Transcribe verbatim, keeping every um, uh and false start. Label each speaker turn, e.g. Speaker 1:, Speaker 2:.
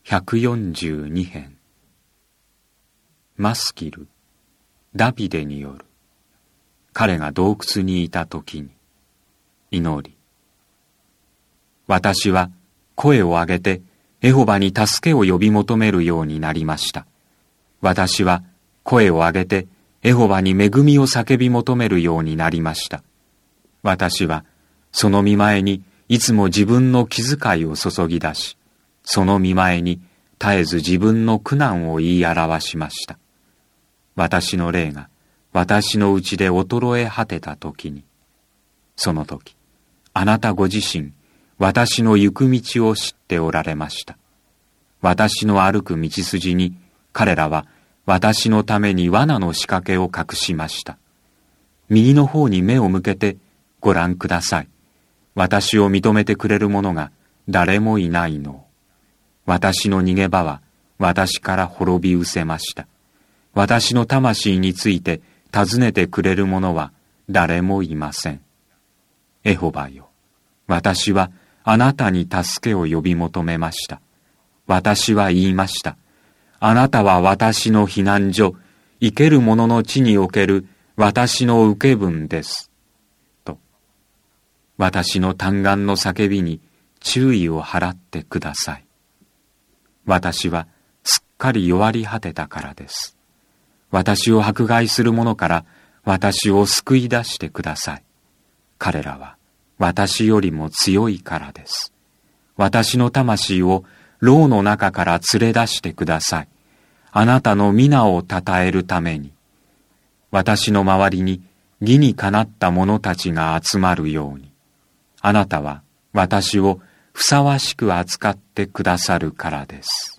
Speaker 1: ひゃくよんじゅうにへん。マスキル、ダビデによる。彼が洞窟にいた時に、祈り。私は声を上げてエホバに助けを呼び求めるようになりました。私は声を上げてエホバに恵みを叫び求めるようになりました。私はその御前にいつも自分の気遣いを注ぎ出し、その御前に絶えず自分の苦難を言い表しました。私の霊が私のうちで衰え果てた時に、その時、あなたご自身、私の行く道を知っておられました。私の歩く道筋に、彼らは私のために罠の仕掛けを隠しました。右の方に目を向けてご覧ください。私を認めてくれる者が誰もいないのを。私の逃げ場は私から滅び失せました。私の魂について尋ねてくれる者は誰もいません。エホバよ、私はあなたに助けを呼び求めました。私は言いました。あなたは私の避難所、生ける者の地における私の受け分です。と、私の嘆願の叫びに注意を払ってください。私はすっかり弱り果てたからです。私を迫害する者から私を救い出してください。彼らは私よりも強いからです。私の魂を牢の中から連れ出してください。あなたの皆をたたえるために。私の周りに義にかなった者たちが集まるように。あなたは私をふさわしく扱ってくださるからです。